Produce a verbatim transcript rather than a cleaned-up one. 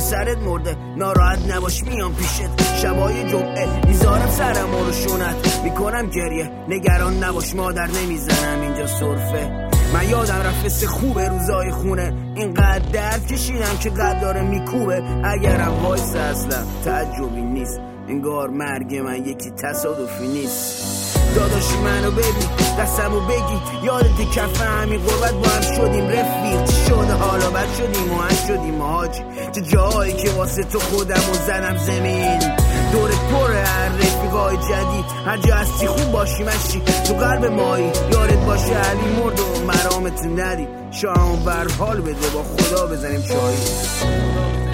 پسرت مرده ناراحت نباش میام پیشت شبای جمعه میذارم سرم رو شونت میکنم گریه نگران نباش مادر نمیزنم اینجا سرفه من یادم رفت خوبه روزای خونه اینقدر درد کشیدم که قد داره میکوبه اگرم وایس اصلا تعجبی نیست انگار مرگ من یکی تصادفی نیست داداشی منو ببین دستمو بگی یادت کف همین قربت با هم شدیم رفیق چی شده حالا بد شدیم و هم شدیم حاجی چه جایی که واسه تو خودمو زدم زمین دورت پره هر رفیقای جدید هر جا هستی خوب باشی مشی تو قلب مایی یارت باشه علی مرد و مرامت ندید شام بر حال بده با خدا بزنیم چایی